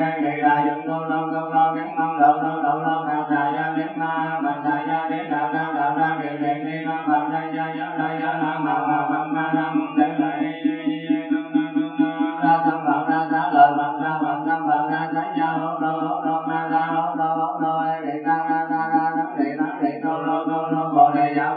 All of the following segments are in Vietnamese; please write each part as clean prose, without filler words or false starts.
đi ra dụng tu lô kiến mong độ lô phật thầy gia đến ma phật thầy gia đến đạo ra điều kiện đi ra phật thầy gia ra ma nam thế lợi ra tâm phật ra xá lợi phật ra phật tâm phật ra xá gia hô lô ma ra hô lô đi ra đi lô bồ đề giả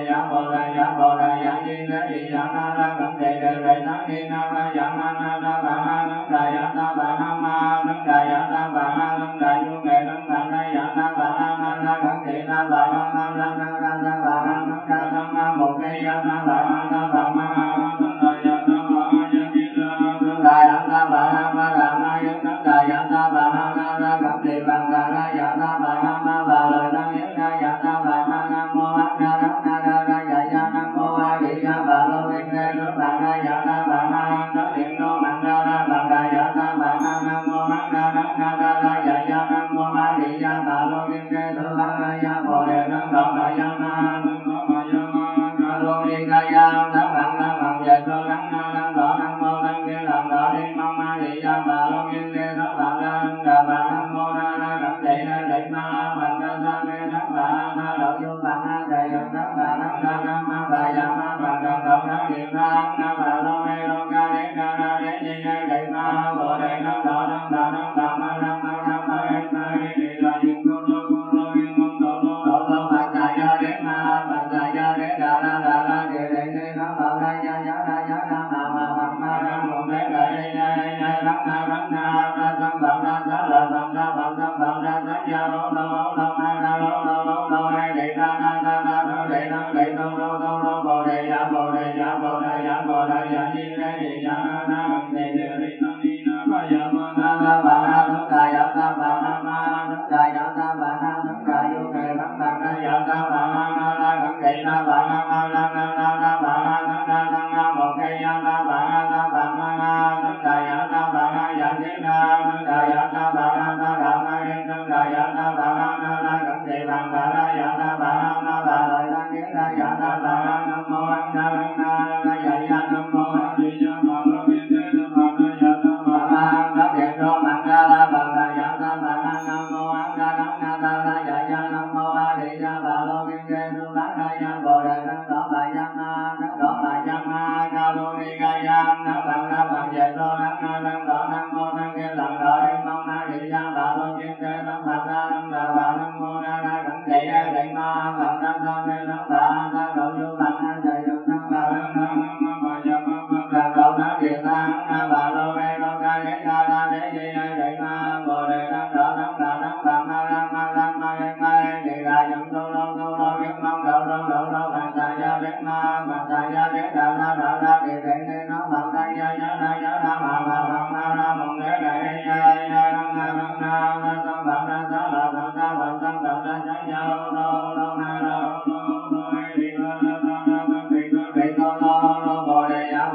di thế di giả ra cẩm trì đề đi na ra giả ra bà ha nắng đà giả bà ha ma nắng đà giả bà ha nắng đà vô nghệ nắng bà ra giả bà ha ra cẩm trì ra bà ha ra bà ha nắng đà tham một cây giả bà ha ra bà ma nắng đà giả bà ha giả di ra nắng đà giả bà ha ma ra ma nắng đà giả bà ha ra cẩm trì bà ra giả bà ha ma bà lời tăng nhớ ra giả bà ha nam mô a ra giả nam mô a di đà bà lô linh thế nước bà ra giả bà ha đó điện đô mạng ra bà ra giả bà ha nam mô a ra giả nam mô a di đà bà lô linh thế nước bà ra giả bồ đề năng độ bà gia ma lô đi ca gia đắc bằng về tô đắng đỏ nam mô tăng kia làm đỏ đi mong a di đà bà lô linh thế nước bà ra bà nam mô ra cẩm thị lệ ma bà ra sa mê đắc bà ha độ vô bà ha thầy đắc bà đắc ra nam ma bà gia ma bà đắc độ đắc điện ra bà lô mê lô ca đế ra đế di lệ ma bồ đề năng độ năng bà ma ra đi ra những cô lô yên mong độ lô bà thầy gia đế ma bà thầy gia đế ra địa địa đi nó bà ra giá ma ra một thế lợi rắn na tâm bảo ra xá lợi phật ra phật tâm bảo ra xá gia lô ma ra lô hai đi ra đi lô bồ đề giả di thế di giả na đi bà giả ma bà ha nắng đà giả bà ha ma nắng đà giả bà ha nắng đà vô nghề nắng bà ra giả bà ha ra cẩm thị ra bà ha ra bà ha nắng đà một cây giả bà ha ra bà ma nắng đà giả bà ha giả thế ra nắng đà giả bà ha ra đà ma nắng đà giả bà ha ra cẩm thị bà ra giả bà ha ma bà lợi tăng kiến ra giả bà ha nam mô a ra giả nam mô a di đà bà lô yên thế bà ra giả bà ha đắc điện đô mạng ra bà ra giả bà ha nam mô a ra giả nam mô a di đà bà lô yên thế bà ra giả bồ đề năng đỏ bà gia ma ca lô ni ca gia năng bằng về đô năng đỏ nam mô năng kia làm đỏ đi mong a di đà bà lô yên thế năng bà ra năng đà bà nam mô a ra cẩm thị lệ ma bà ra sa mê năng bà ra độ vô bà ha thầy độ năng bà năng bà gia ma độ năng điện năng bà lô mê lô ca đế ra đế di lệ ma bồ đề năng đỏ năng bà ma đi ra dụng tu lô kiến mong độ lô bà thầy gia đế ma bà thầy gia đế đạo ra địa thị đi nó phật thầy gia ra ma ra một thế lệ năng tâm phật ra xá lợi phật ra phật tâm phật ra xá gia lô ma ra đi lô bồ đề giả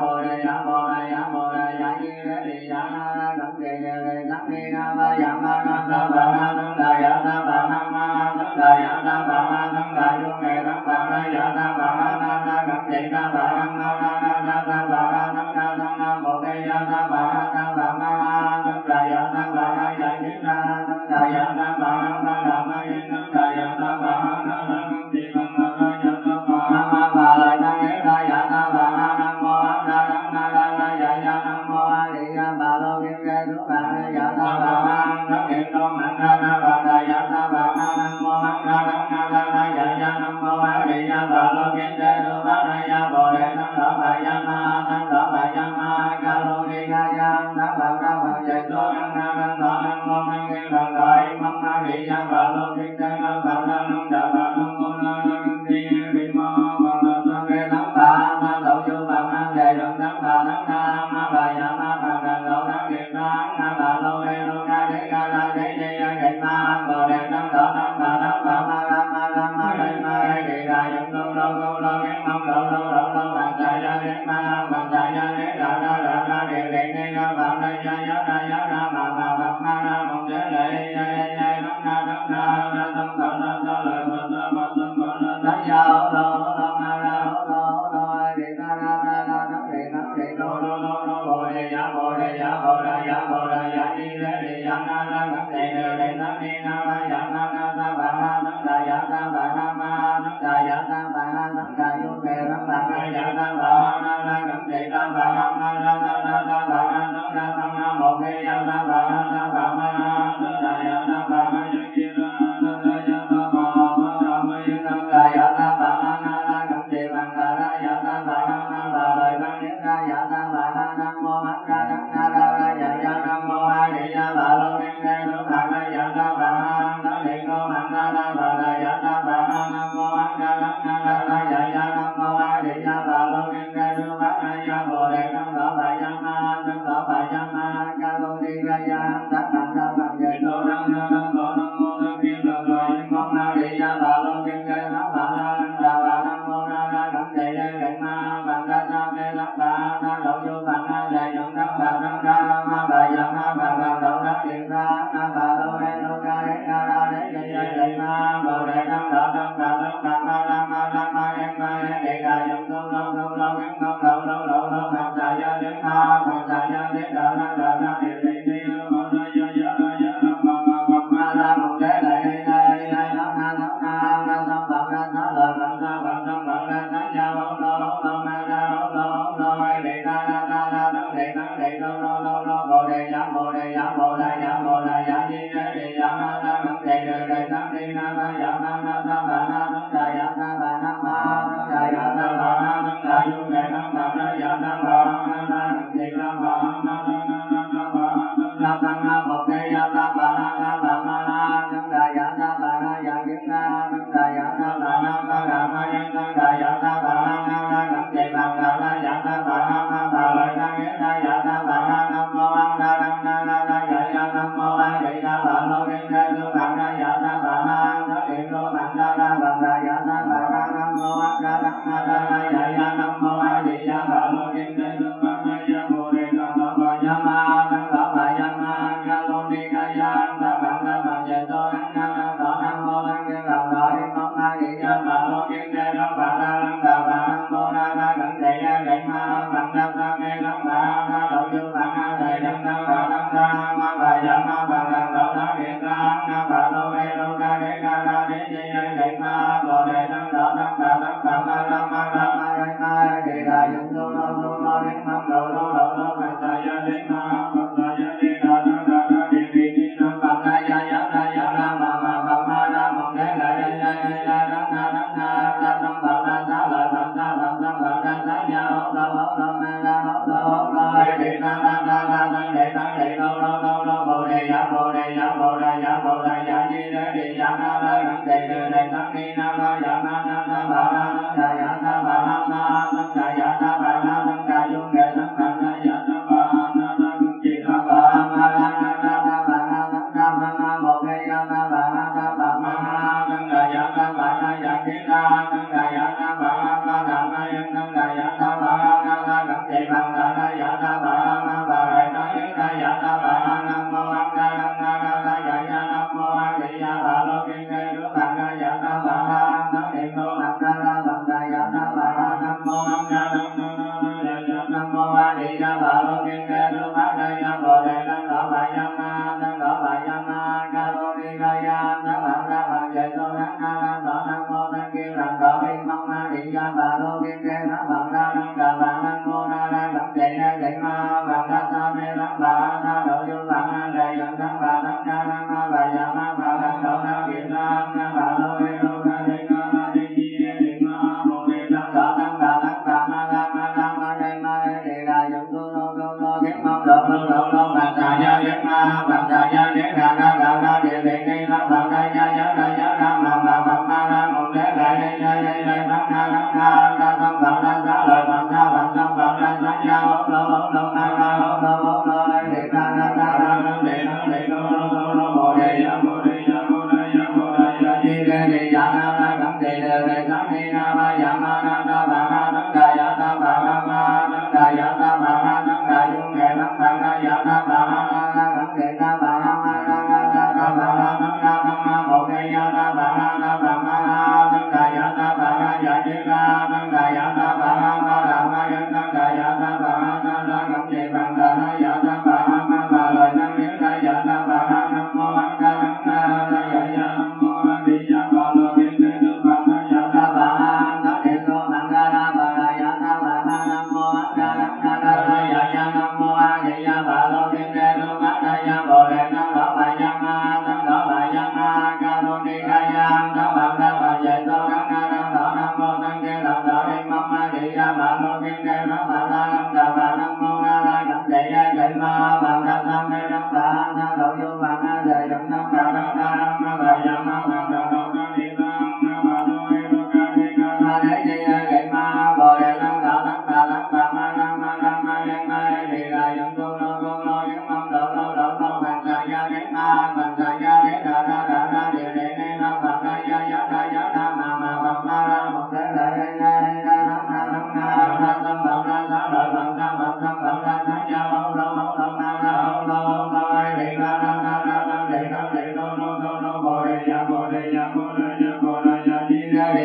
di thế di giả cẩm trì đề cẩm đi ba giả ma ra bà ha nắng đà giả bà ha ma nắng đà giả bà ha nắng đà vô nghề nắng bà ra giả bà ha ra cẩm trì ra bà ha ma ra bà ha nắng đà tham một cây giả bà ha ra bà ma nắng đà giả bà ha giải thiết ra nắng đà giả bà ha ra đà ma nắng đà giả bà ha ra cẩm trì bà ra giả bà lời tăng nhớ ra giả bà ha nam mô a ra giả nam mô a di đà bà lô yên thế nước bà ra giả bà ha nắng điện đô mạng ra bà ra giả bà ha nam mô a ra giả nam mô a di đà bà lô yên thế nước bà ra giả bồ đề năng đỏ bà gia ma ca lô ni ca gia đắc bằng ra bằng về tô năng đỏ nam mô năng thiên thần đợi mong a di đà bà lô yên thế nước bà ra năng đà bà nam mô năng đi mô bà la sa mê đắc bà ma độ vô bà ma đề lượng đắc bà đắc ma bà giả ma bà đà độ đắc điện đắc bà lô mê lô ca đế ca ra đế di đế ma bồ đề năng đỏ năng bà đắc bà ma đế ma đi ra dụng tu lô kiến mong độ lô bà thầy gia đế ma bà thầy gia đế ra địa điện đi ra bà ra giá bà ma ra một thế lệ đắc na tâm phật ra xá lợi phật ra phật tâm phật ra xá gia lô ma ra đi ra đi lô bồ đề giả di thế di giả Bà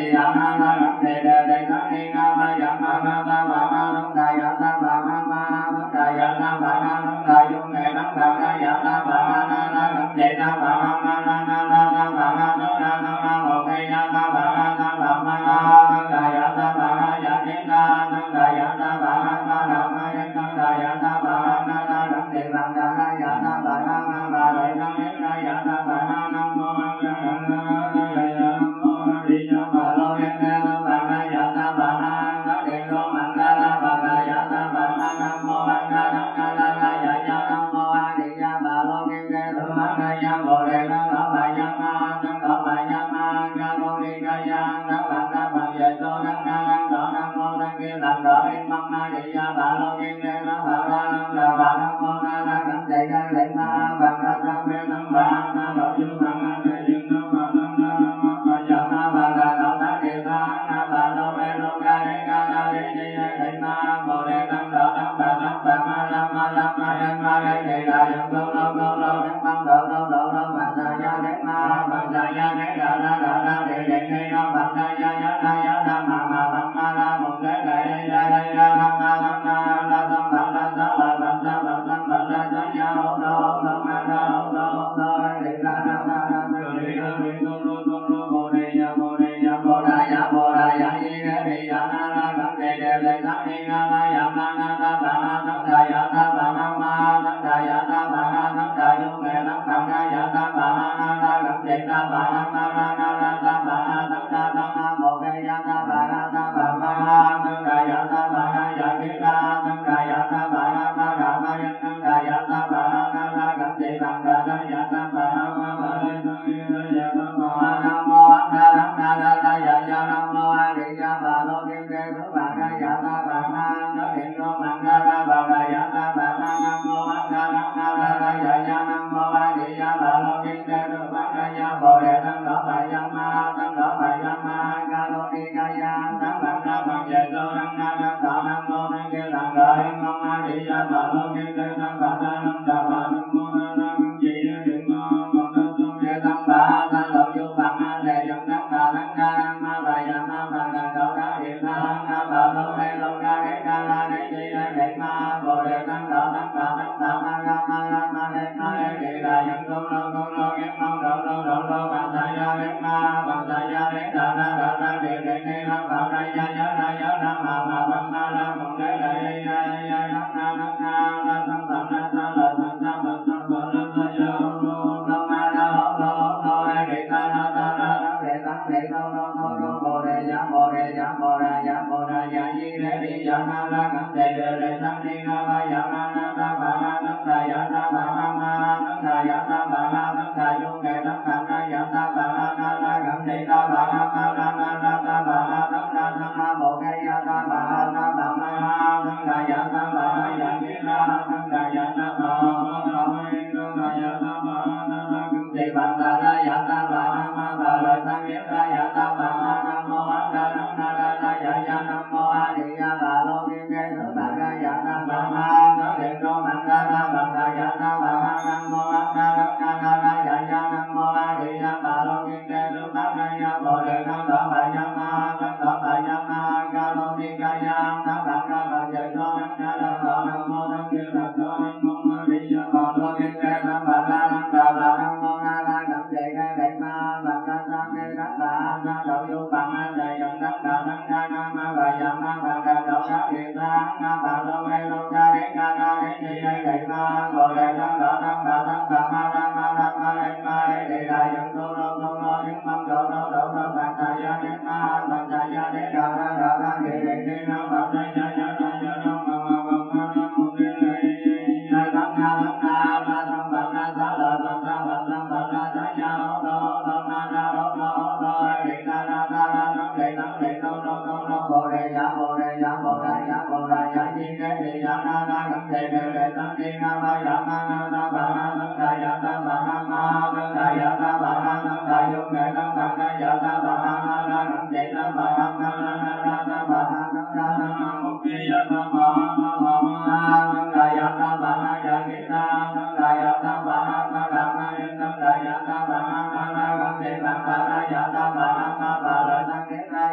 Hãy subscribe cho kênh Ghiền Mì Gõ để không bỏ lỡ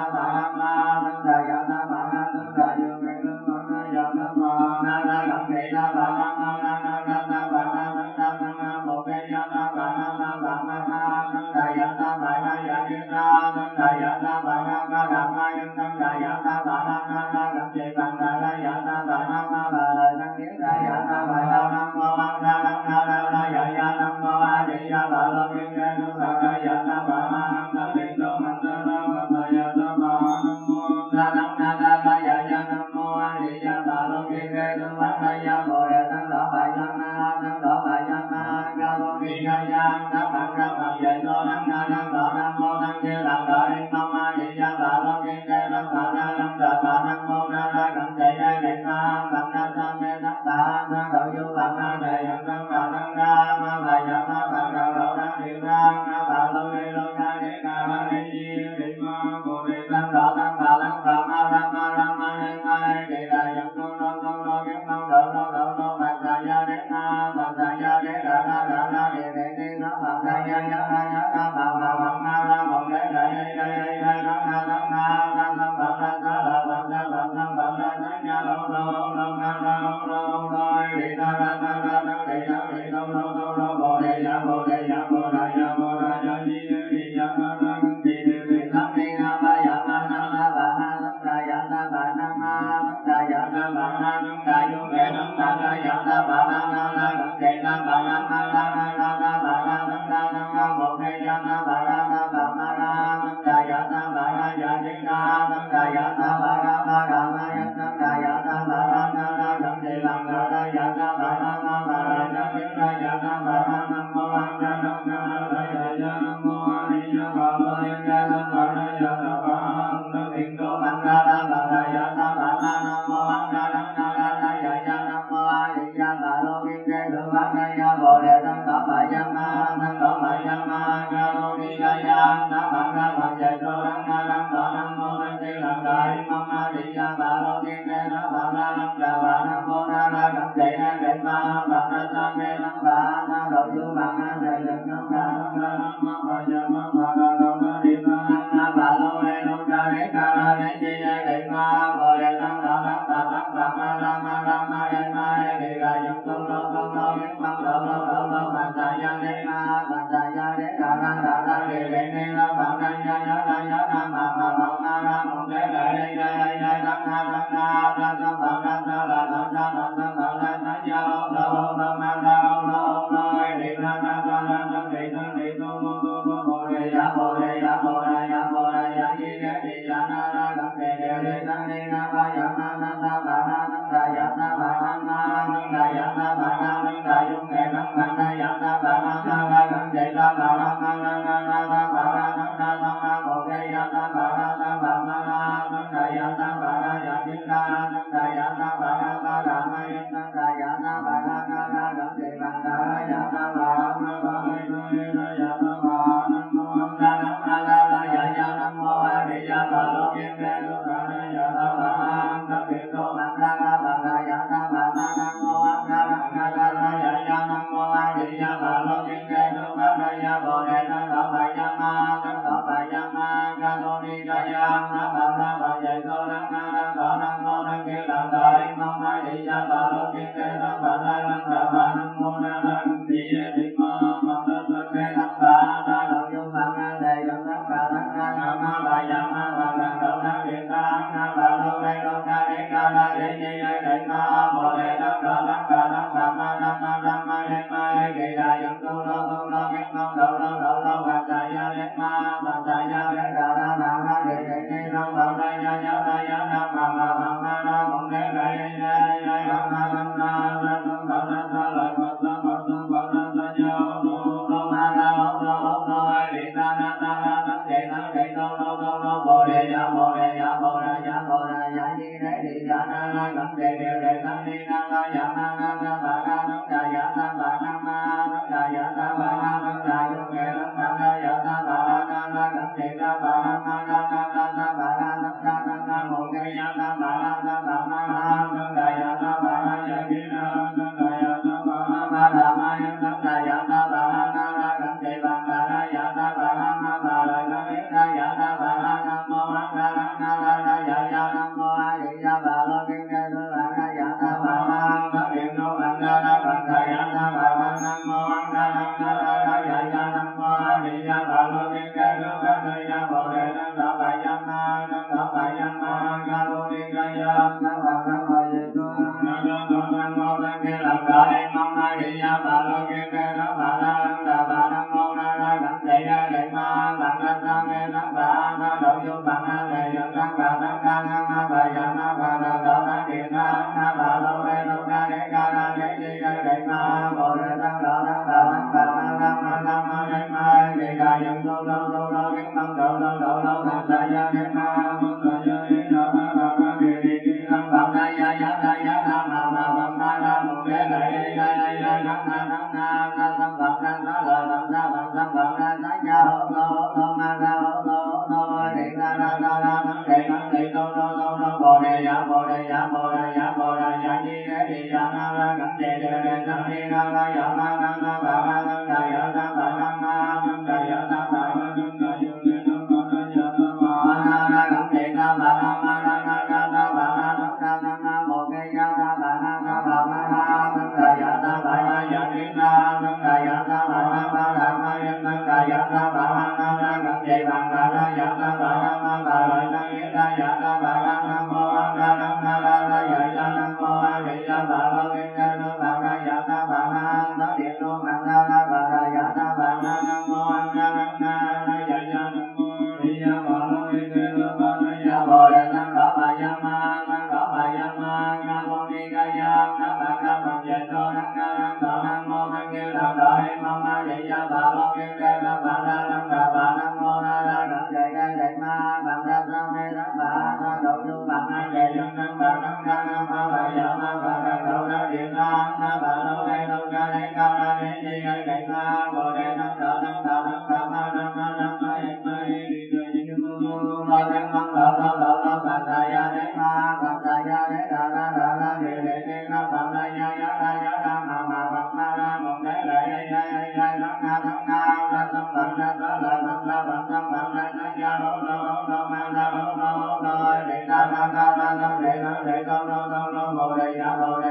ta bà ha ma nam đà ya ta bà ha nam đà yu me nam đà ya ta bà na na nam đề ta bà ha ma na na na ta bà ha nam đà nam ha mô ke ya ta bà ha na bà ma ha nam đà ya ta bà ha ya ni na nam đà ya ta bà ha ma đà ma nam đà ya ta bà ha na na nam đề bằng đà la ya ta bà ha ma bà lời tăng kiến ra ya ta bà ha nam mô a na na na na ya ya nam mô a di đà bà lo kim ca nu bà ha ya ta bà ha nam đề đô ma ta ra bà ha ya ta bà ha nam mô na na na na ya ya nam mô a di đà bà lo kim ca nu bà ha ya bồ đề tăng đỏ bà ya ma tăng đỏ bà ya ma ca bồ kim ca ya nam bà ca phật dạy tô nam na nam đỏ nam mô tăng chư làm đỏ đi mong a di đà bà lo kim ca nam bà na nam đỏ bà nam mô na ra cẩm chạy ra điện ma bà na sa mê đắc bà na đậu du bà na đề nhận tăng bà tăng ra ma bà ya ma bà ca đậu đăng điện ra ma bà lô đi lô ca đi ca ma đi di đi ma bồ đề tăng đỏ tăng bà ma ra ma hê ma hê kỳ đà dẫn tu lô kiếp mong đậu lô bà sa ya đế ma bà sa ya đế đà la địa đề đi nó bà sa ya bà ma ra một đế đại đây nó ha ra bà sa sa la bà sa sa ya lô ma ra lô đi ra đi lô bồ đề ya di ya ma ra đi tham đi na ba ya ma na bà ha nam đà ya ta bà na ma nam đà ya ta bà ha nam đà yu me nam đà ya ta bà ha na nam đề ta bà ha ma la bà ha nam đà nam ha mô ke ya ta bà ha na bà ma ra nam đà ya ta bà ha ya di na nam đà ya ta bà ha ma đà ma ya nam đà ya ta bà ha na nam đề bằng đà ya ta bà ha ma bà la ya di na ya ta bà ha nam mô a na nam na ya ya nam mô a di đà bà la ya ta bà ha ya ta bà ha nam điện đô bằng đà bà la ya ta bà ha nam mô a na nam na ya ya nam mô a di đà bà lô kim kê đô bằng đà ya bồ đề tăng đỏ bà ya ma tăng đỏ bà ya ma ca lô đi ca ya nam bằng đà bằng dạy đô đăng na đăng đỏ nam mô tăng chi làm đại mong a di đà bà lô kim kê đô bà la nam đà bà nam mô na ra cẩm chạy na đệ ma bà na sa mê nam bà na đậu du bà na đề lực nam đà nam đà nam ma bà ya ma bà đà đậu na đi ma na bà lô đê đô ca đế ca ra đế chi đệ ma bồ đề tăng đỏ tăng bà ma ra ma e đi ra dẫn tu lô kiếp mong đậu lô bà sa ya đế ma bà sa ya đế đà ra đi đi na bà na ya na ma ra một đế đây tăng na ra tăng bà na sa la bà sa sa ya lô ma ra lô đi ra đi tu bồ đề ya di đế đi ya na ra cẩm đề tăng đi na ba ya ma na ta bà ha nam đà ya ta bà ha ma nam đà ya ta bà ha nam đà yu me nam đà ya ta bà ha na ra cẩm đề ta bà ha ma na bà ha nam đà nam ha mô ke ya ta bà ha ta bà ma ra nam đà ya ta bà ha ya di đà nam đà ya ta bà ha ma đà ma nam đà ya ta bà ha na ra cẩm đề bằng đà ya ta bà ha ma ba ya ta bà ha nam mô a ya nam mô a di đà bà lô kim kê đô bà ya ta bà ha nam điện đô bằng đà bà ya ta bà ha nam mô a ya nam mô a di đà bà lô kim kê đô bà ya bồ đề tăng đỏ bà ya ma ca lô ni ca ya nam bà bà dạy tô nam mô tăng kiêu làm đỏ đi mong a di đà bà lô kim kê đô bà la nam đà bà nam mô na ra di đà đi ma mong đa sơ kê nam bà na đậu du bà na đề dẫn nam bà tăng na ma bà ya ma bà tăng đậu na điện ta na bà lô đê lô ca đế ca ra đế di đế ma bồ đề tăng đỏ tăng bà ma ma hê kỳ đà dẫn tu lô kiếp mong đậu lô bà sa ya đế ma bà sa ya đế đà la địa ni lô bà sa ya nam ma ra một đế đại đây nam ma ra tum bà ra sa la bà sa ya lô ma ra lô đi ta na nam đề lô bồ đề ya di đế đi ya na cẩm đề tăng ni na ya ma na bà ha nam đà ya ta bà na ma nam đà ya ta bà ha nam đà yu me nam đà ya ta bà ha na cẩm đề ta bà ha ma na bà ha nam đà mô ke ya ta bà ha bà ma ha nam đà ya ta bà ha ya di na nam đà ya ta bà ha ma đà ma nam đà ya ta bà ha na cẩm đề bằng đà ya ta bà ha ma bà la ya ta ya ta bà ha nam mô a dân tăng bà tăng ca năng ma bà dạ ma bà đà đà đà điện na bà lô đê lô ca đê ca đa đê di đê ma bồ đề tăng đà tăng bà tăng bà ma đê ma đề ca dân đô đô đô đô kiến tâm đô đô đô đô thành sa ya đê ma môn sa ya đê đà đà đà đề đề đi tăng bà đa ya đa ma ma đa môn đê lệ ya đa đa na sam phật đa sa lợi phật đa sa ya ho ma đa ho đề đa đa thắng đề đô đô bồ đề ya di đế di ya na la cẩn đề sam di na la ya ma bà ma năng đà ya ta bà năng ma năng đà ya ta bà ma năng đà ya đề nam bà đà ya ta bà na la cẩn đề na bà na ma na na ya ta bà na năng đà năng na một cây ya ta bà na na bà ma năng đà ya ta bà na ya di na năng đà ya ta bà na ma đà ma yên năng đà ya ta bà na na la cẩn đề bằng bà đà ya ta bà na ma bà lợi năng yết đà ya ta bà na nam mô a đà năng na la la ya ya nam mô a di đà bà lô yên đà nô bà đà ya ta bà na đó điện đô bà na la bà đà ya ta bà na nam mô a đà năng na la ya ya nam mô a di đà bà lô yên đà nô bà đà ya bồ đề năng đỏ bà ya ma năng đỏ bà ya ma nga mô ni ga ya na bà na bà ya đô năng nga năng đỏ nam mô năng như đà đỏ hi mong a di đà bà lô yên đà nô bà đà năng đà bà nam mô a đà năng đề ma bà đà sa mê đắc bà sa độ chu bà na đề dân năng bà năng nga nam ma bà ya ma bà đà độ đà điện na bà lô đê lô ca đê ca đa đê di đề ma bồ đề năng đỏ năng đà năng bà ma năng ma năng ma yên ma yên đi cơ di mô lô năng mong lô bà đà ya đế ma bà đà ya đế đà đà đề đề na bà đà ya ma bà ma đà mộng đế lệ thắng na la tâm bà đà sa lợi phật đà phật tâm bà đà sa ya hô đô ma đà hô đô đề đà đề đô bồ đề ya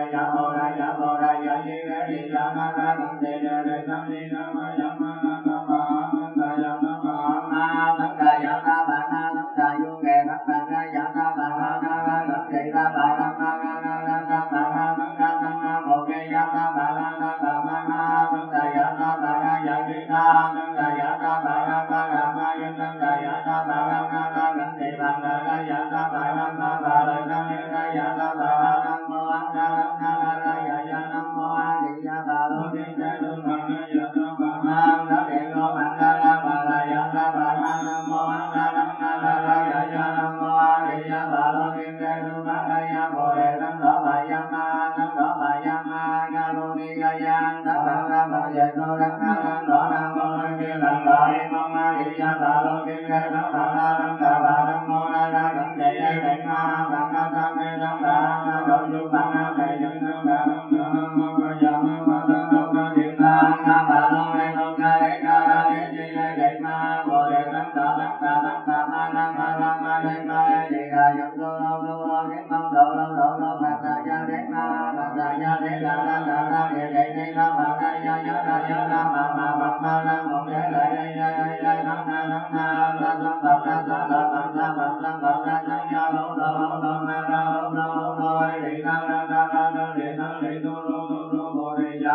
di đế di ya na la cẩn đề sam di na ma ya ma na ta bà năng đà ya ta bà ma năng đà ya ta bà na năng đà yu nghề năng đà ya ta bà na na cẩn đề ta bà na ma na ta bà na năng đà một cây ya ta bà na bà ma năng đà ya ta bà na ya di na năng đà ya ta bà na bà ma yên năng đà ya ta bà na cẩn đề bà na ya ta bà na bà lợi năng yên ya ta bà na nam mô a đà năng na ya ya nam mô a di đà bà lô tiên đế lương bà na ya ta bà na đó điện lô mạnh đà bà la ya ta bà na nam mô a đà năng na ya ya nam mô a di đà bà lô tiên đế lương bà na ya bồ đề năng đỏ bà ya ma ga lô ni ga ya đá bà na bà ya tô đăng đỏ nam mô năng kia làm đỏ hi mong a di đà bà lô tiên đế lương bà na năng đà bà nam mô a đà cẩn đề đề ma bà na sa mê đăng bà độ chu bà na đề dân năng bà năng đỏ nam mô bà ya ma bà đăng đô ca điện na bà lô đê lô ca đê ca đê di đê ma bồ đề năng đỏ năng bà ma năng ma đê ma đề đà dân đô đô kiến mong đô bà đà ya đế ma bà đà ya đế đà đề đề na bà đà ya ma ma na một đế lệ năng na la sam phật đa sa lợi phật đa sa ya hô đô ma đa hô đô đề na đề đô bồ đề ya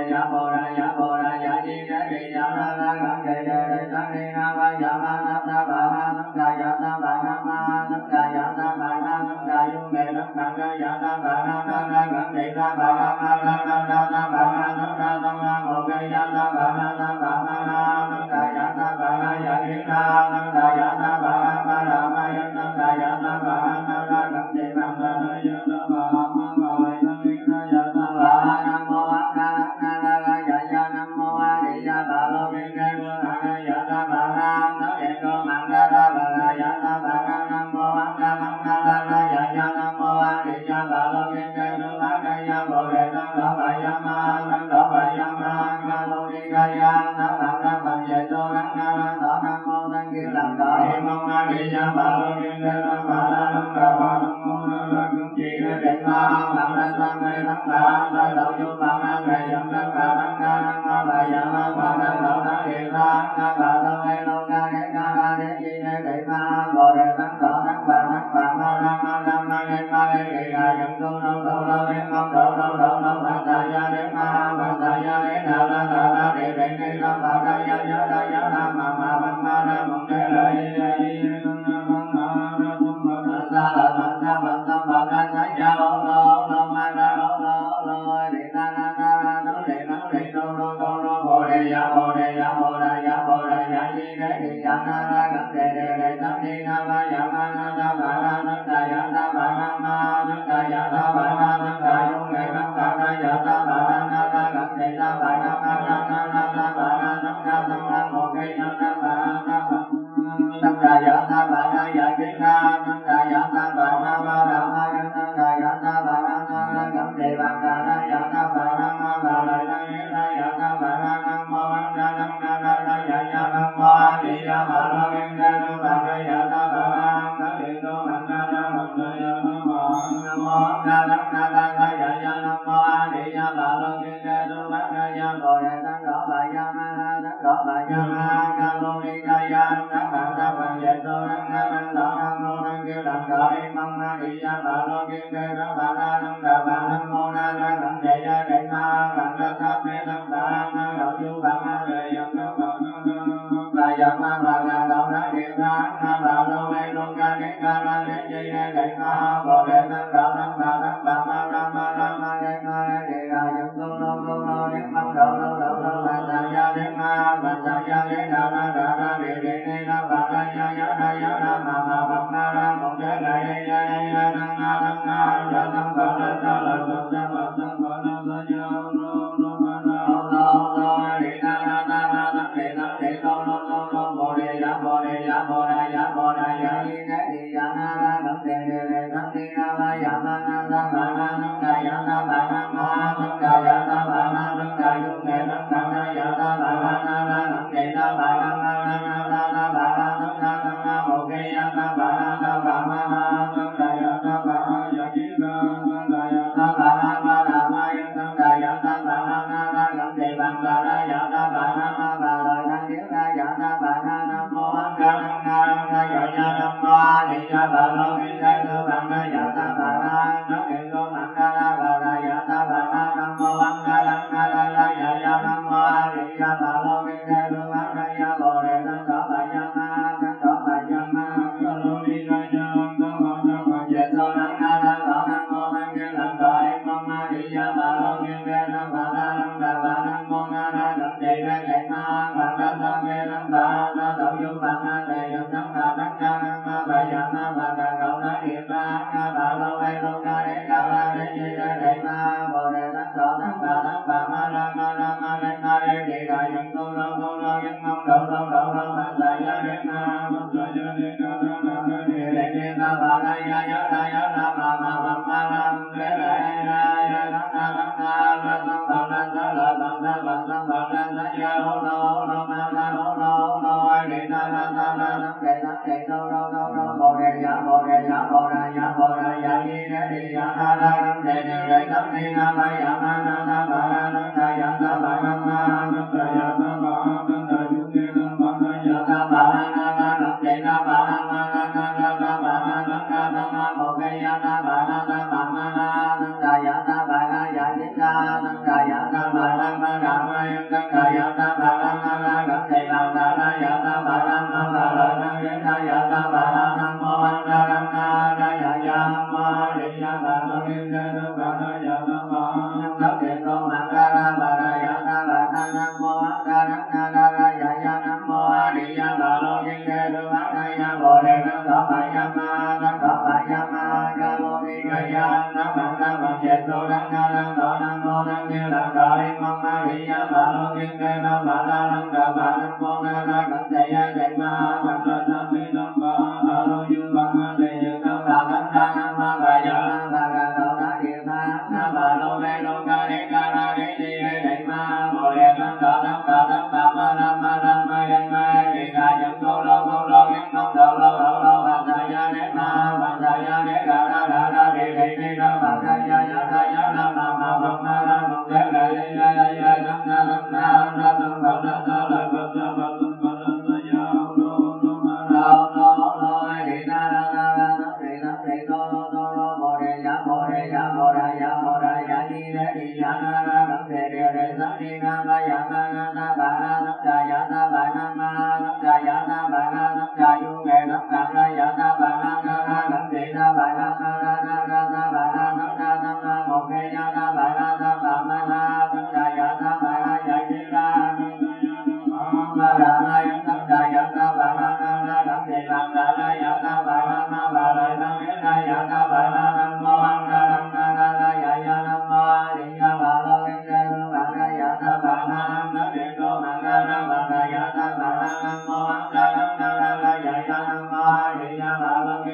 di đế di ya na cẩn đề sang đi na ba ya ma na ta bà ma năng đà ya ta bà na ma năng đà ya ta bà na năng đà yu nghề năng đà ya ta bà na cẩn đề ta bà na bà na năng đà một cây ya ta bà na năng đà ya ta bà na ya di na năng đà ya ta bà na ma đà ma yên năng đà ya ta bà na cẩn đề bằng đà ya ta bà ma bà lợi năng yết đà ya ta bà nam mô a đà ya nam mô a di đà bà lô tiên đế vương a ya ta bà na nó điện đô mạng đà bà ya ta bà na nam mô a đà ya nam mô a di đà bà lô tiên đế vương a ya bồ đề năng đỏ bà ya ma nga lô ni ga ya na bà na bà ya tô năng đỏ nam mô năng kia làm đỏ hi mong a di đà bà lô tiên đế vương bà la năng đà bà nam mô a đà cẩn chi đề ma bà la sa mê đắc bà la độ chu bà na đề dân năng bà năng bà ya ma bà na độ đà điện na bà lô đê lô ca đê ca đê di đề ma bồ đề năng đỏ năng bà ma năng ma đê đề đà dân tu đô yên mong đô bà đà ya đế ma bà đà ya đế đà đề na bà đà ya ma ma đà mong đế lợi năng Hãy subscribe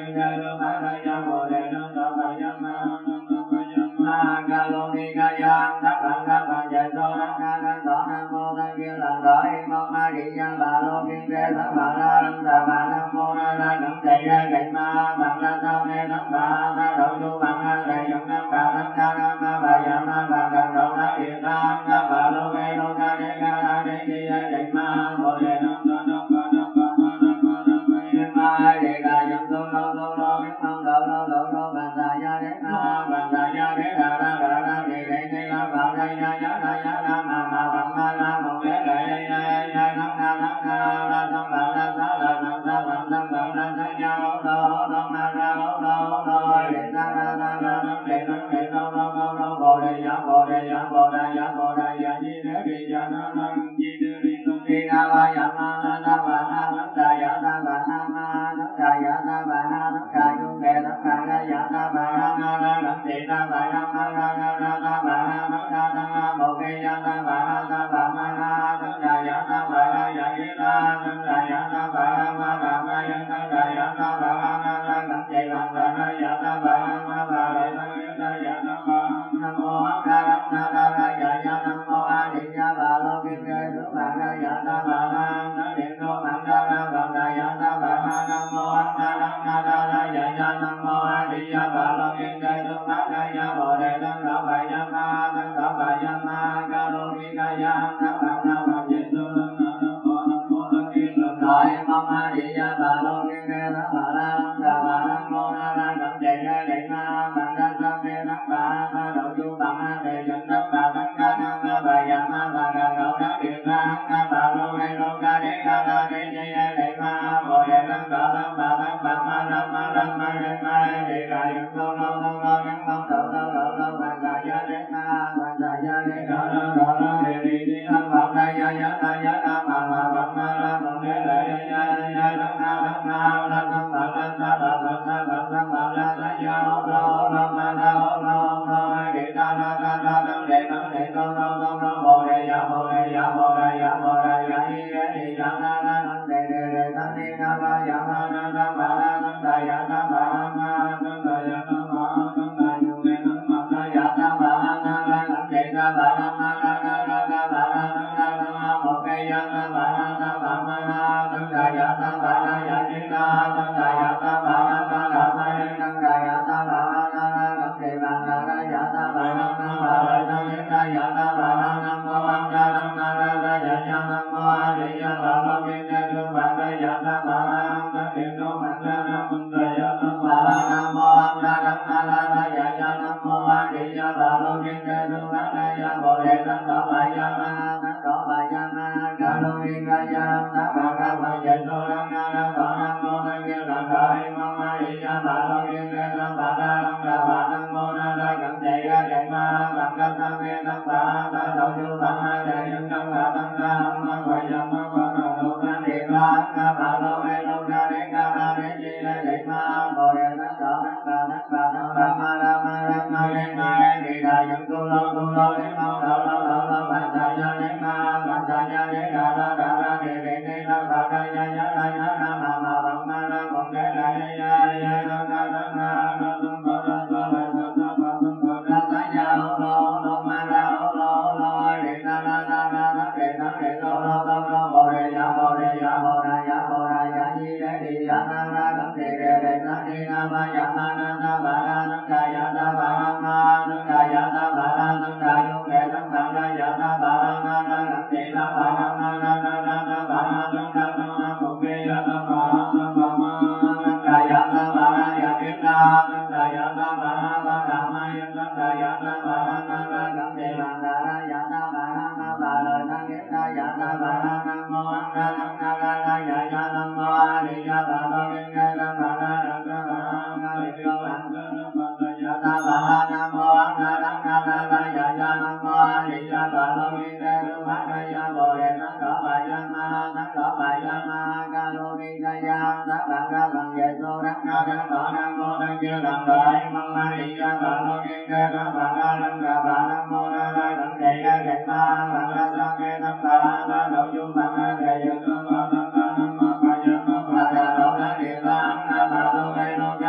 kinh đề đô bát đại gia bồ đề nâng đô bà gia ma nâng đô bà gia ma ca lô ni ca giang thác bạn dạy đô đắc ca đắc đỏ nam mô tăng kiên lần đỏ im mong ma đi gia bà lô kinh đề thác bà la đăng đà bà nam mô na la đẳng thầy gia gậy ma bằng la tao nghe đấng bà na đậu tu bằng a thầy dẫn đấng bà thánh ca ma bà gia ma bà đăng đậu đắc địa ta ca bà lô gây lô ca đế ca đa đế đi gia gậy ma bồ đề nâng đô đắc bà đắc bà ma đắc bà đắc bà yên ma đề ca dẫn tu lô lô lô biết mong đậu lô lô lô bàn đà gia đế ma bàn đà gia đế đà đà đề đề đề la vào đây gia đa ma bằng ma la một đế đề thắng na la tâm bà la sa la na sa bằng tâm bà la sa gia ô tô ma ra ô tô đề ta la đề lô lô bồ đề giả bồ đề giả di đế đi giả na lăng di đế đi lăng đi na va giả ma na va na thắng đà giả ta va na ma thắng đà giả ta va na thắng đà dung đề thắng đà ra giả ta va na đẳng thị ta va na ma ra ta va na thắng đà ta bồ đề giả ta va ma na thắng đà giả ta va na giả di ta thắng đà giả ta va ma đà ma nhân thắng đà giả ta va na đẳng thị bằng đà ra giả ta va ma đà đề thắng đà giả ta va nam mô a ca đa đa giả giả nam mô a di đà bà lô kim kê tướng bạn ra giả ta va na thắng điện đô bạn ra bằng đà giả ta va nam mô a ca đa giả giả nam mô a di đà bà lô kim kê tướng bạn ra giả bồ đề tăng đỏ bà gia ma ca lô ni ca gia thắng bạn na bằng dạy tu lân nam mô tăng kiên lần đại mong a di đà bà lô kim kê thắng bà la đà bà nam mô na la đẳng đệ đệ ma bạn ra sa mê thắng bà đậu chu bằng a đề dẫn đắc bà thắng ca nam bà gia ma bà đà đậu đắc địa thắng bà lô gây lô ca đế ca đa đế đệ ma bồ đề tăng đỏ thắng bà ma đề ca dẫn tu lô gắn mong đậu bàn đà gia đế ma bàn đà gia đế đỏ đề đi thắng bằng đà gia ma bằng ma la bằng đế lệ thắng na la thắng bà la sa bà la sa gia ô lô ma la ô lô đề ta đăng đề lô bồ đề giả di đế đi giả na đăng đề thắng ni na va giả ma na bà la thắng đà giả ta bà ma thắng đà giả ta bà thắng đà dung đề thắng mặt đà giả ta bà na đăng đề ta bà ma la một cây giả ta bà ma thắng đà giả ta bà giả di đà thắng đà giả ta bà ma đà ma thắng đà giả ta bà thắng đề bằng đà giả ta bà lợi thắng đà giả ta bà nam mô a ca đăng na giả giả nam mô a di đà bà lô kim kê tướng bạn ra giả ta bà thắng điện đô bạn ra nam đà giả ta bà nam mô a ca đăng na giả giả nam mô a di đà bà lô kim kê tướng bạn ra giả bồ đề tăng đỏ bà gia ma ca lô ni ca giang thác bạn dạy đô đăng na đỏ nam mô tăng kiên lần đỏ im mong a di đà bà lô kim kê tướng bạn ra đăng đà bà nam mô na la cẩn thầy ra gậy ma bằng ca sa mê tăng bà đậu chu bằng a thầy nhân tăng bà tăng ca ma bà gia ma bà đậu ca địa ca bà lô gây lô ca đế ca đa đế di đế gậy ma bồ đề tăng đỏ thắng bà ma la ma đế ma đi đà dẫn tu lô đế mong đậu lô bàn đà gia đế ma bàn đà gia đế đà đề đề la bà đà gia na ma bằng ma la bằng đế la Hãy subscribe cho kênh Ghiền Mì Gõ để không bỏ lỡ những video hấp dẫn.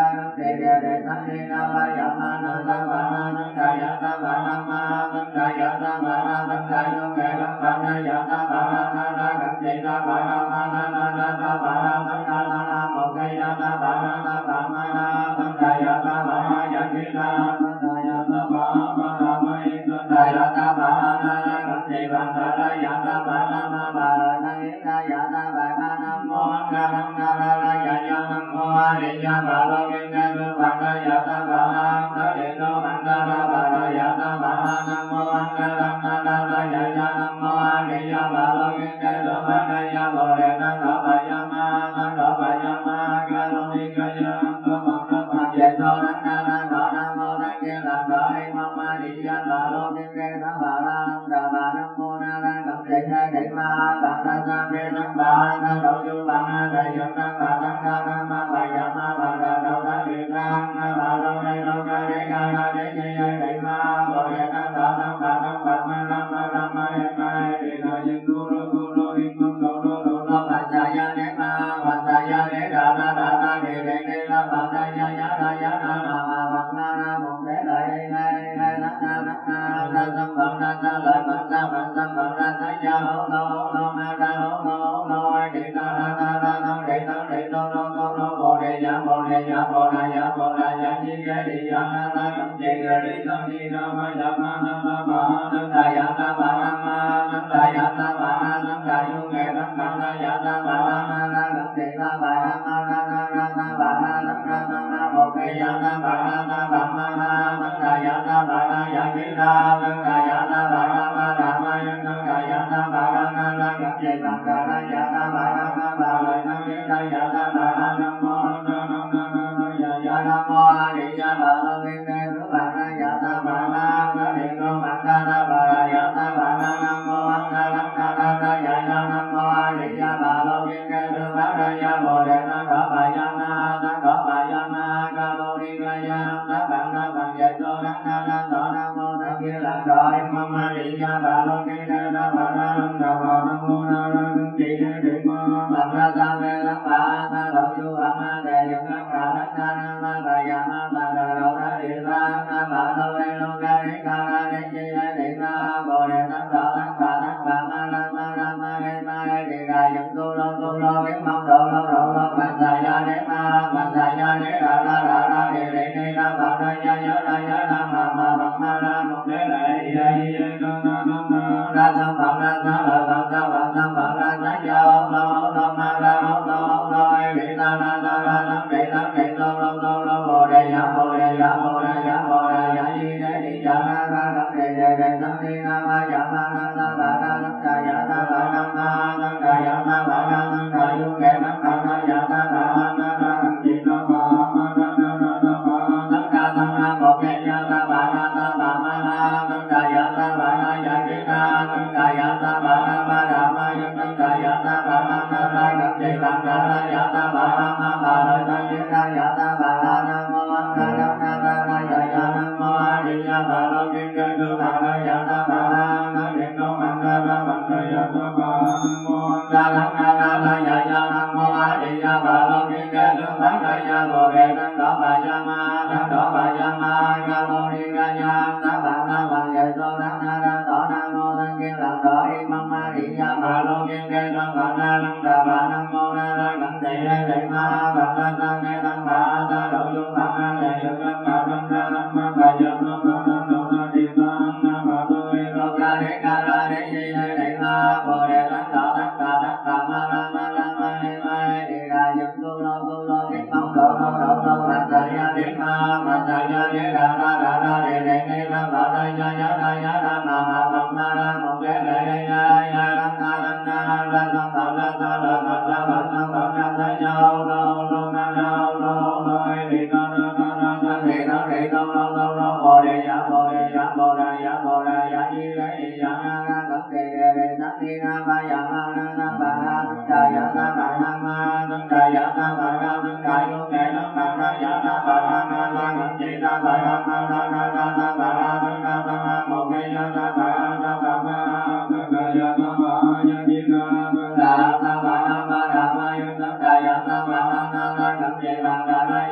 Dạ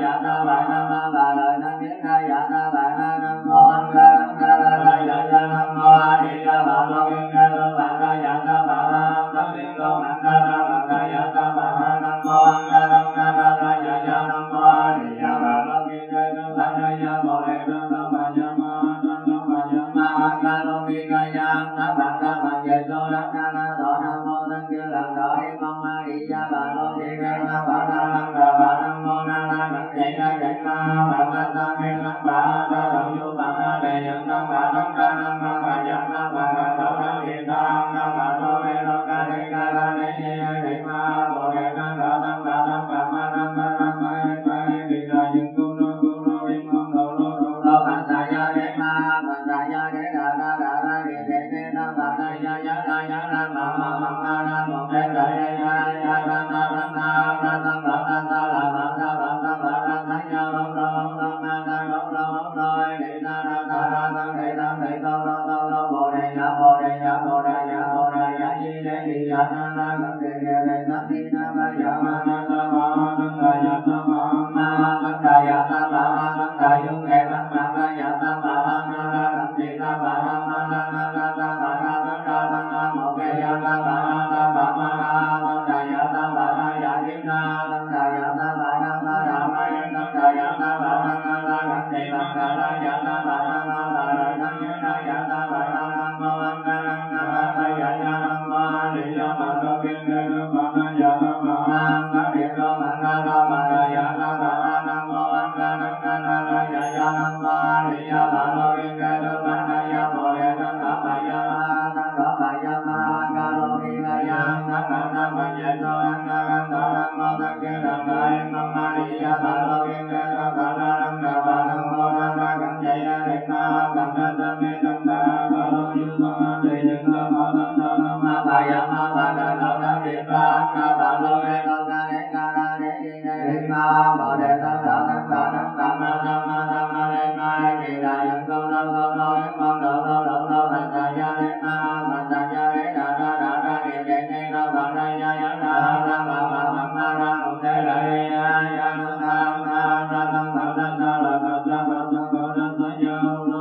bà nam ma bà lợi nam yết na dạ na bà na nam mô an ca nam ca la la dạ dạ nam mô a di đà bà lô yên ca lô bà la dạ na bà ha nam liên cô mạng ca la bà la dạ na bà ha nam mô an ca nam ca la la dạ dạ nam mô a di đà bà lô yên ca lô bà la dạ bồ đề nam lô bà dạ ma nam lô bà dạ ma ca lô yên ca dạ nam bà ca bà dạ lô đắc na na thọ nam mô thân kêu làm đỏ đi mong a di đà bà lô yên ca na bà la nam đà bà nam mô na na nam chạy na chạy ma bà ca sa mê nam bà đa đầu vô bà na đề nhận nam bà nam ca nam ma bà dạ na bà ca thọ nam hiện ta nam bà lô mê lô ca đề ca la đề nhê đề ma bồ đề nam đà nam bà nam bà ma nam bà nam ma ma đi ra những cung lô đi mong đồ lô bà sa ya đề ma bà sa ya đề đà đà đà đà đề đề đề nam bà sa ya ya ya ya nam ma ma ma ma nam bồ đề đề đề ya ya nam na nam na nam nam bà nam sa la bà sa bà sa bà nam sa ya lô ma na lô đề na na na na nam đề lô bồ đề ya bồ đề ya bồ đề ya bồ đề ya di đề di ya na na nam đề đề nam di na ma ya ma na sa ma nam đà ya sa ma ma nam đà ya sa ma nam đà yung nghe nam ma na ya sa ma na na nam di na ma ma na na na na ma na nam đà nam mô ke ya sa ma na ma ma nam đà ya sa ma na ya di na nam đà ya sa ma na ma na ma nam đà ya sa ma na na na nam di nam đà ya sa ma na ma ma nam di na ya sa ma na nam mô an ca nam ca la ya ya nam mô a di đà bà lô yên ca lô bà la ya sa ma nam điện lô ma ca la bà la ya sa ma nam mô an ca nam ca la ya ya nam mô a di đà bà lô yên ca lô bà la ya bồ đề nam đà bà ya ma nam đà bà ya ma ca lô yên ca ya nam đà nam bà ya lô an ca nam đà nam mô tăng kê nam đà em nam a di đà bà lô yên ca lô bà la nam đà bà nam mô nam đà cam chạy na đề ma cam đa sa mê nam đà bà lô yu ma đề nhân ca ma nam đà nam ma bà ya ma bà đà lô nam điện ba ca bà lô đề lô ca đề ca la đề di đề ma bồ đề nam đà nam bà nam bà ma nam ma nam ma đề ma đề đà nhân câu lô em mong đồ lô bà sa ya đề ma bà sa ya đề đà đà đà đà đề đề đề đà bà đà ya ya đà đà bà ma ma đà bồ đề đà ya ya nam đà nam đà nam bà đà đà đà đà đà bà đà bà đà sa ya lô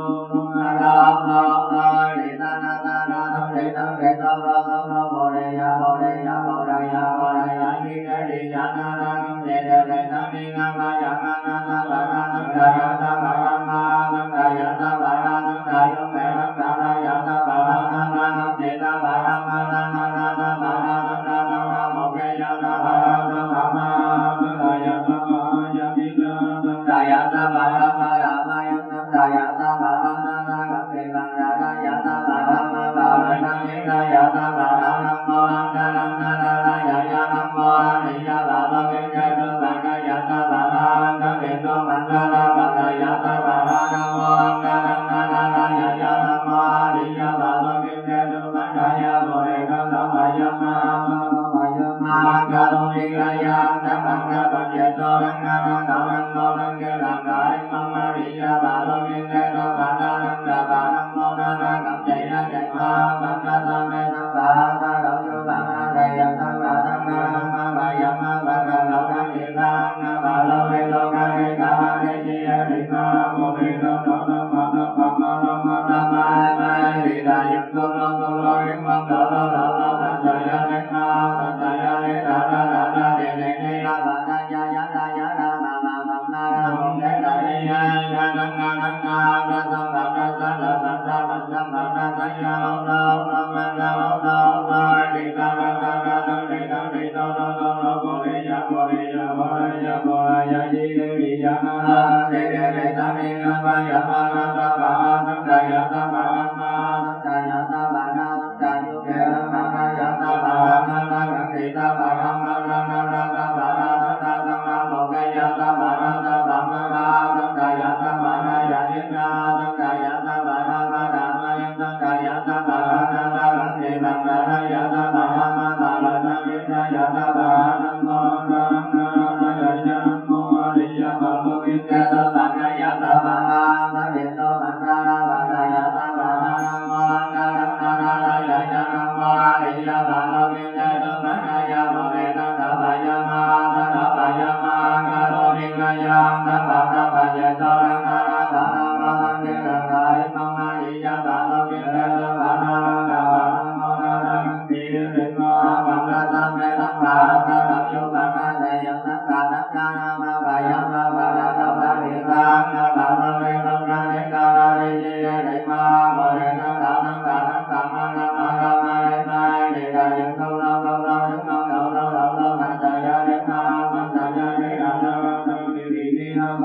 đề na na na na nam đề lô bồ đề ya bồ đề ya bồ đề ya bồ đề ya di đề di ya na na nam đề nam di na ma ya na na na bà na nam đà ya sa bà ya ma nam đà ya sa bà na nam đà yung mẹ nam đà la ya sa bà na na na nam đề na bà na ma na na na na bà na nam đà nam ma mô ke ya sa bà sa bà ma nam đà ya sa bà ya di na nam đà ya sa bà ya ma đà ma yam nam đà ya sa bà na na na nam đề nam đà la ya sa bà na ma bà lợi nam yết na ya sa bà na nam mô an ca nam ca la la ya ya nam mô a di đà bà lô yên ca lô bà ca ya sa bà na nam điện lô mạng ca la bà la ya sa bà na nam mô an ca nam ca la la ya ya nam mô a di đà bà lô yên ca lô bà ca ya bồ đề nam đà bà ya ma ca lô yên ca ya nam bà ca bà ya lô nam ca nam đà nam mô nam kêu làm đà em mong a di đà bà lô yên ca lô bà la nam đà bà nam mô na na cầm chạy na chạy ma bà ca sa mê nam bà ca đậu vô bà na đề dần nam bà nam ca nam ma bà ya ma bà ca lô nam điện la na bà lô đề lô ca đề ca la đề di đề ma bồ đề nam đà nam bà nam bà ma nam ma nam ma di đà nhân cung lô yếm mong đồ lô bà sa ya đề ma bà sa ya đề đà đà đà đà đề đề đề đà bà đà ya ya đà bà ma ma ma đà bồ đề đà đề ya ya đà nga đà nga đà sa bà đà sa đà bà sa bà sa bà đà sa ya lô ma đà lô đi đà đà đà đà đà đề đà đề lô bồ đề ya bồ đề ya bồ đề ya bồ đề ya di đề di ya na đề đề đề sa ni na ma ya ma na sa bà nam đà ya sa bà ma nam đà ya sa bà na nam đà yu ke nam ma na ya sa bà na na nam di sa bà na ma na na na sa bà na nam đà nam ma mô ke ya sa bà na sa bà ma nam đà ya sa bà na ya di na nam đà ya sa bà na ma đà ma yam nam đà ya sa bà na na nam di nam đà ya sa bà ma bà la nam di na ya sa bà nam mô nam na na ya ya nam mô a di đà bà lô yên ca lô bà ca ya sa bà nam điện lô ma ca la bà ca ya sa bà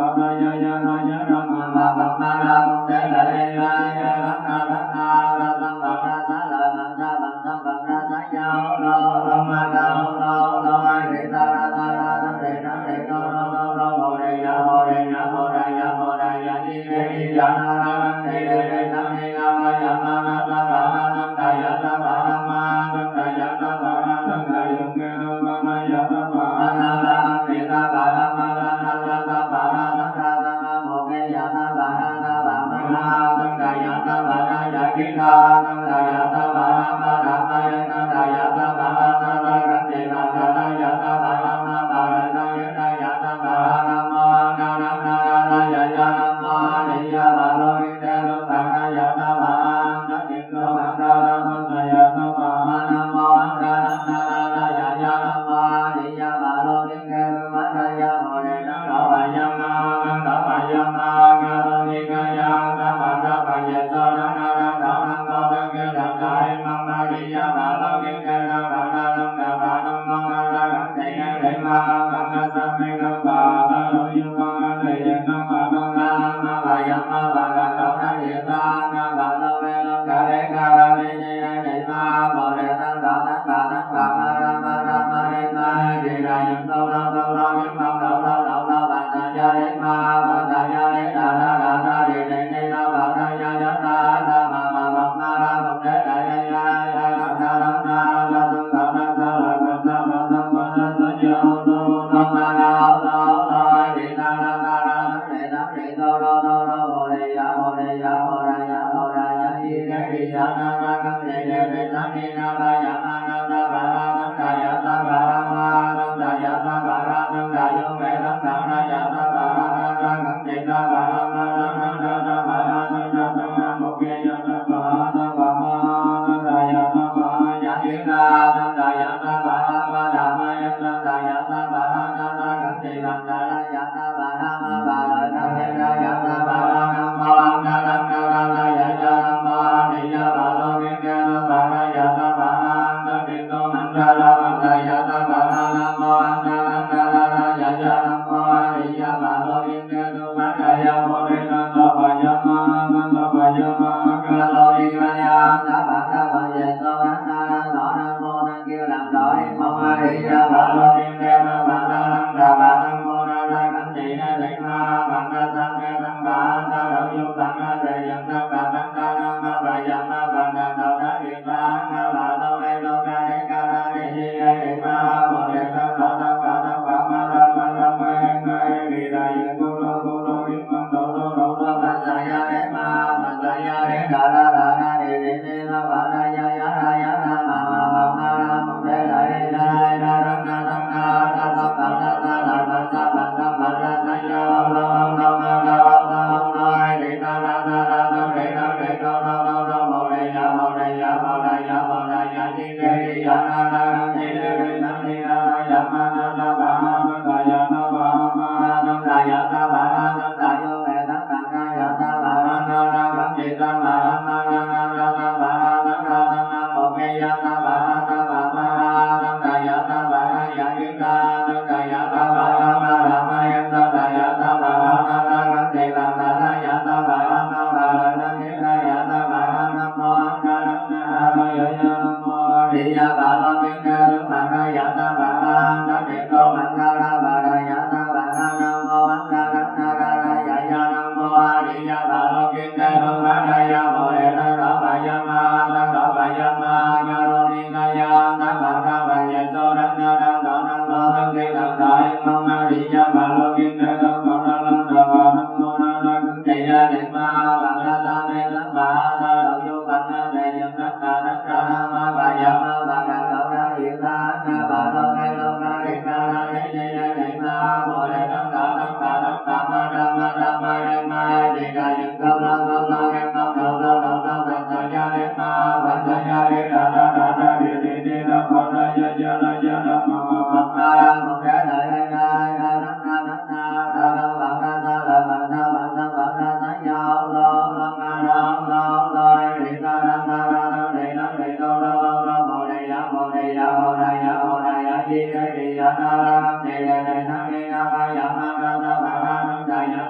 Di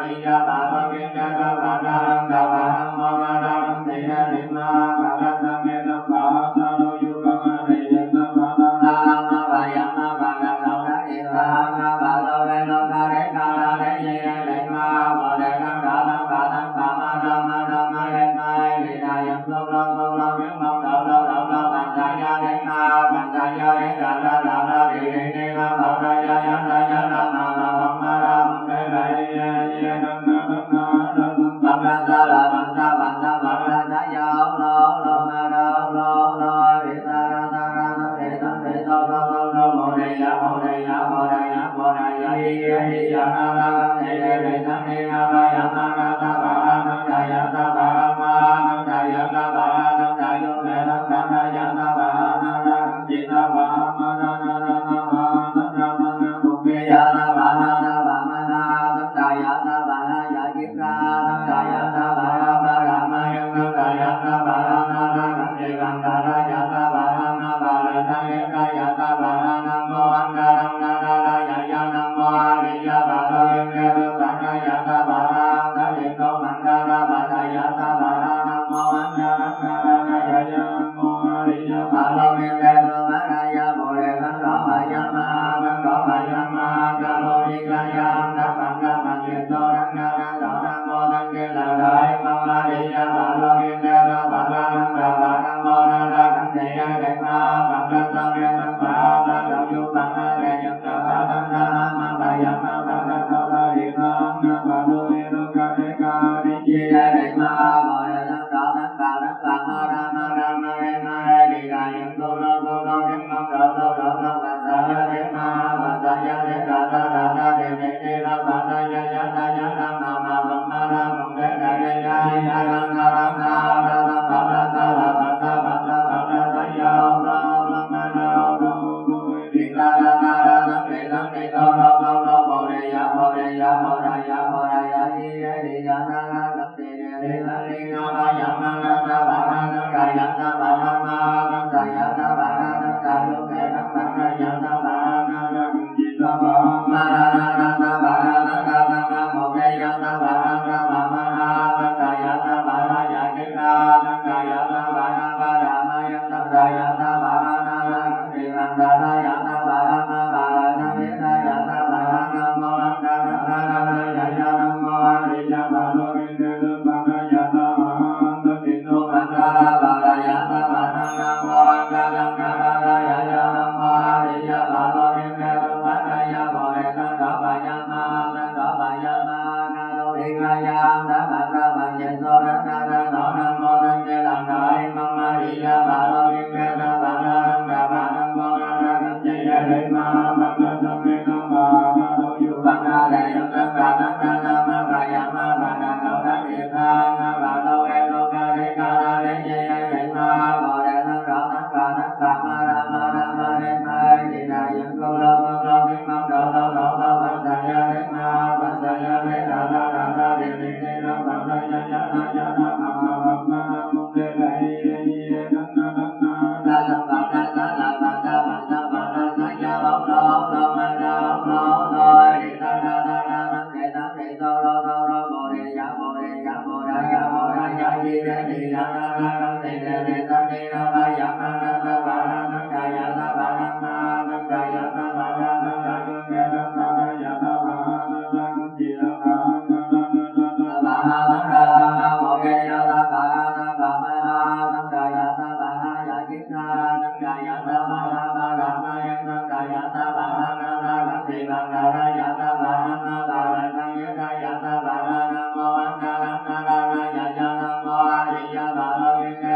Nam mô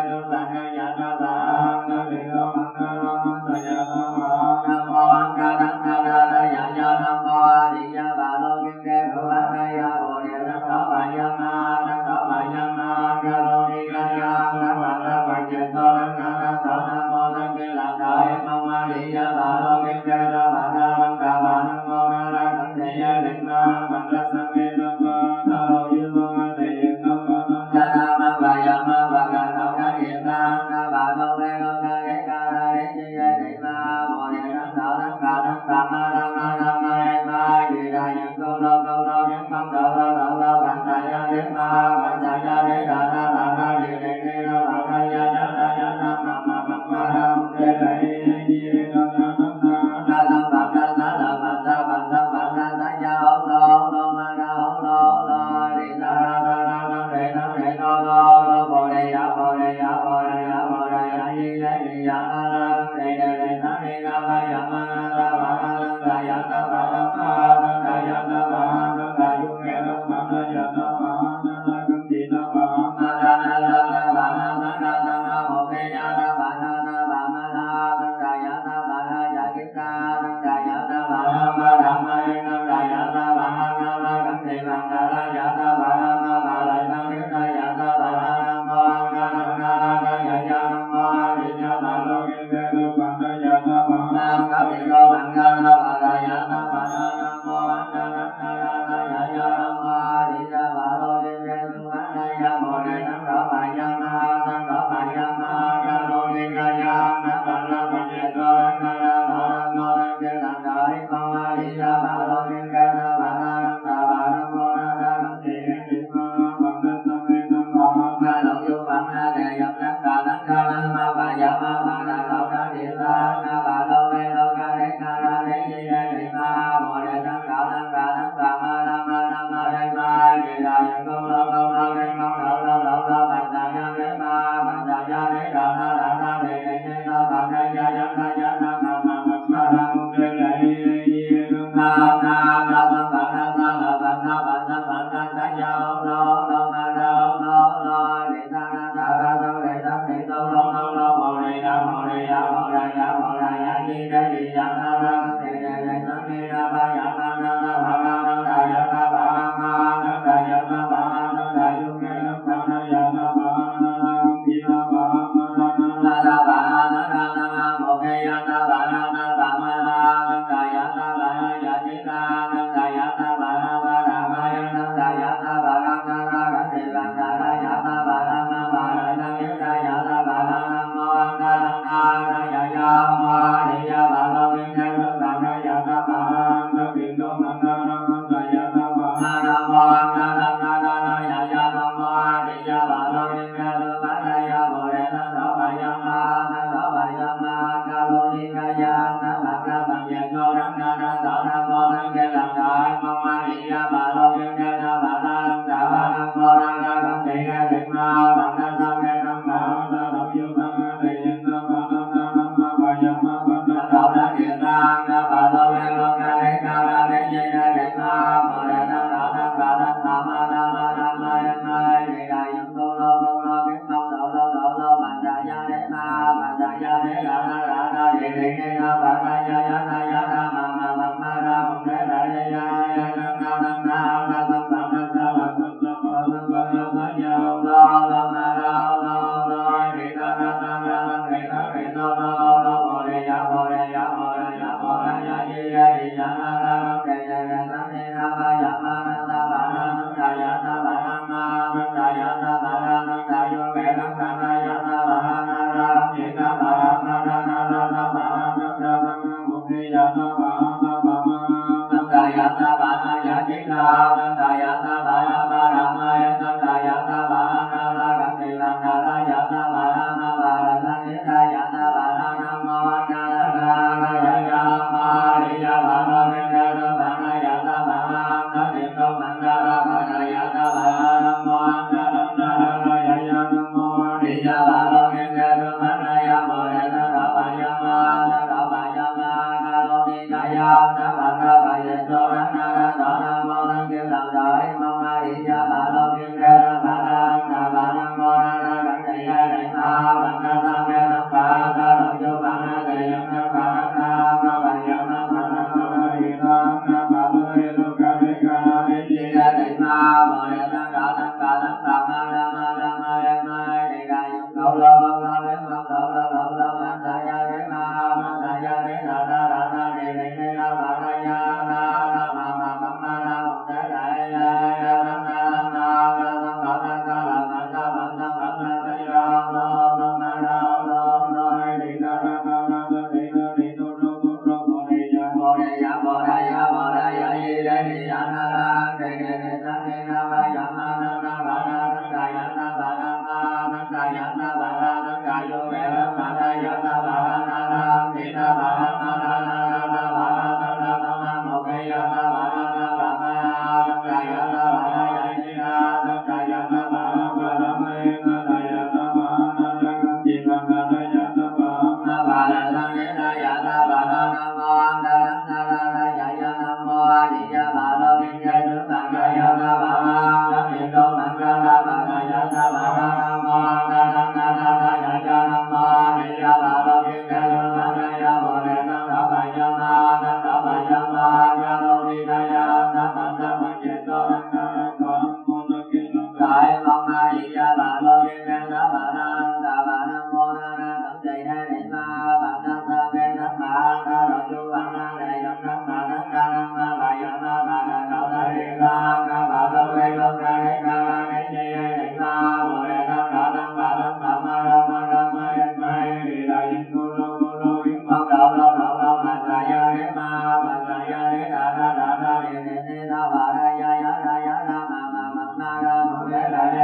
Hãy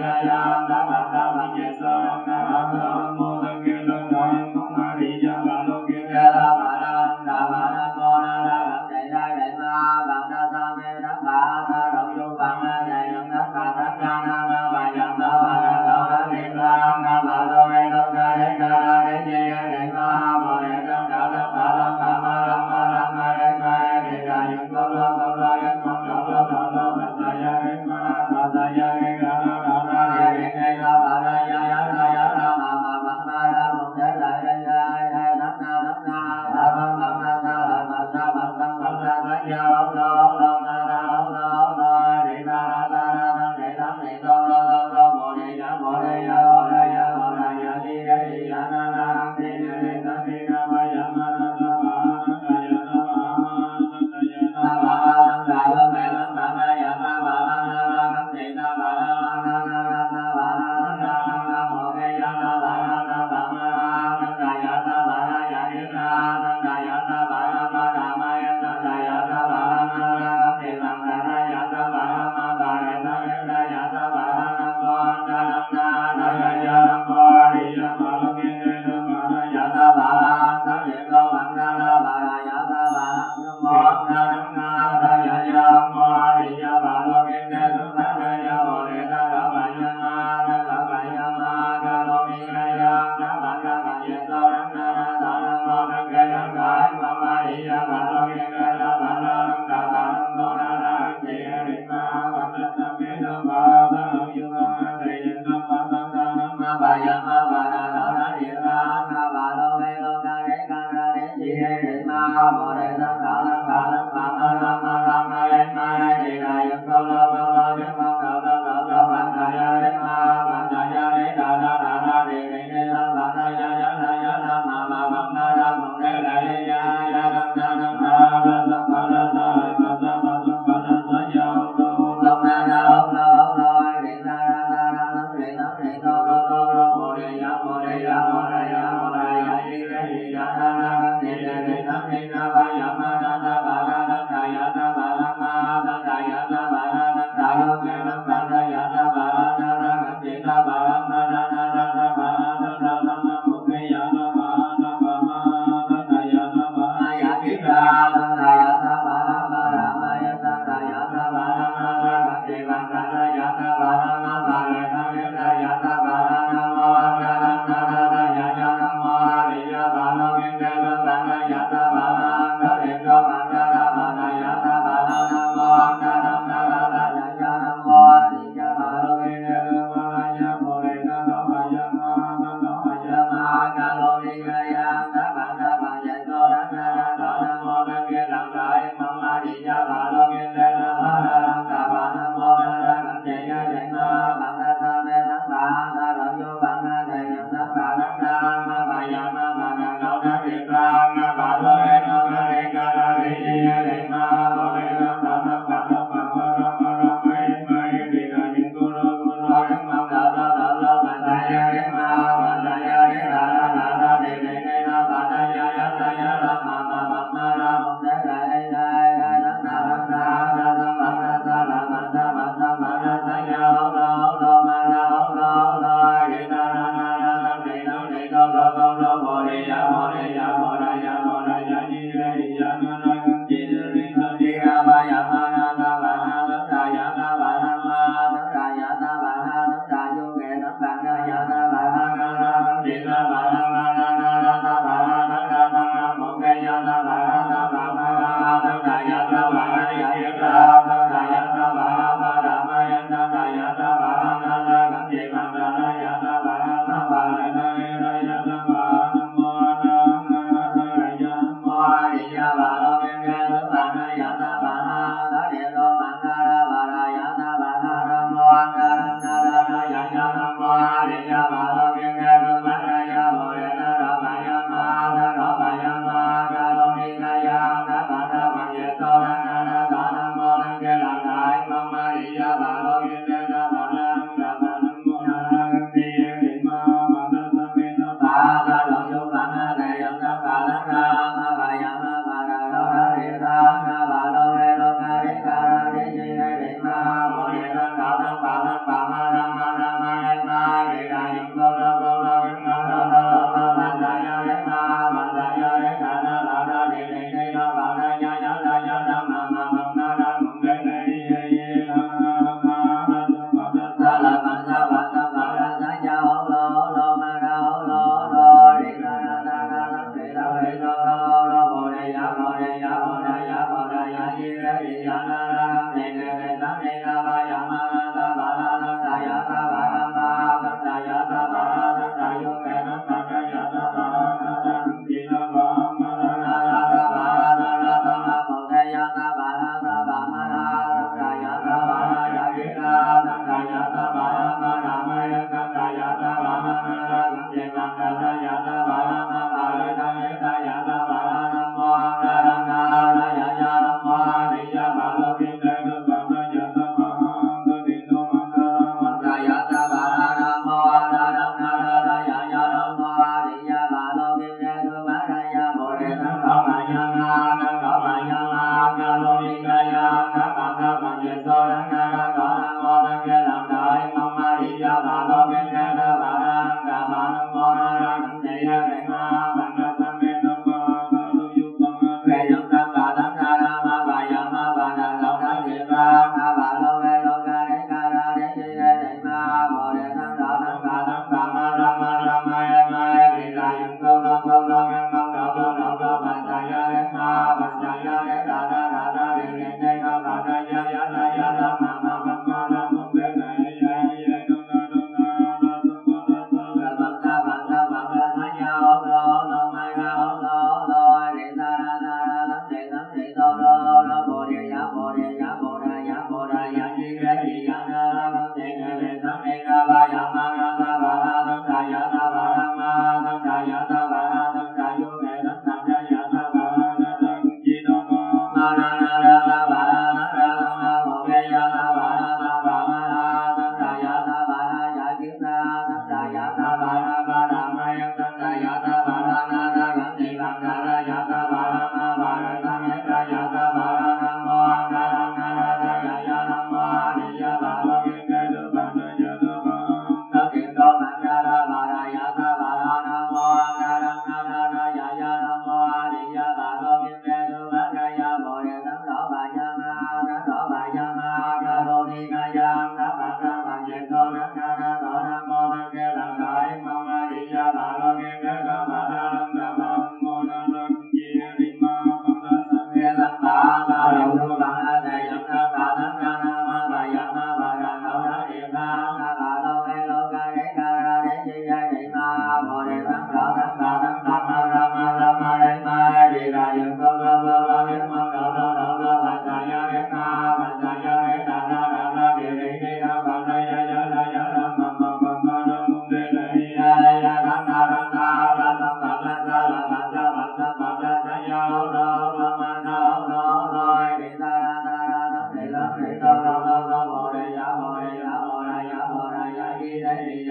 Nam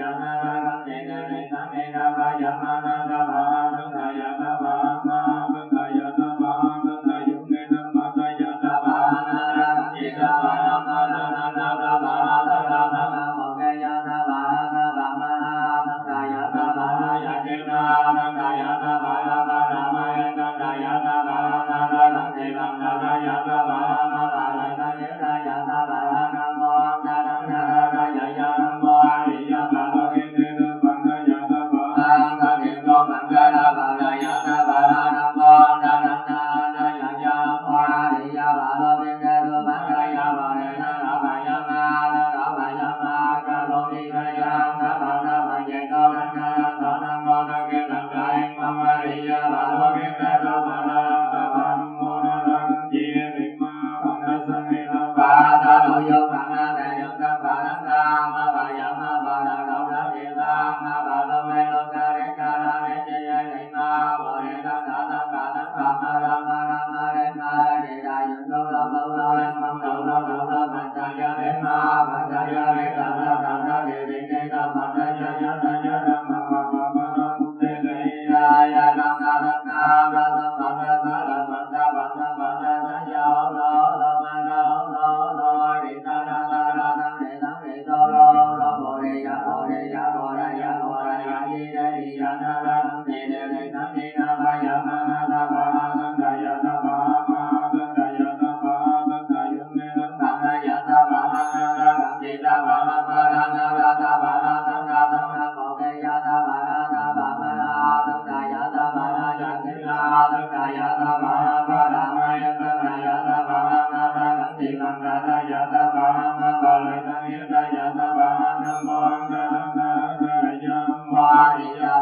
Bye.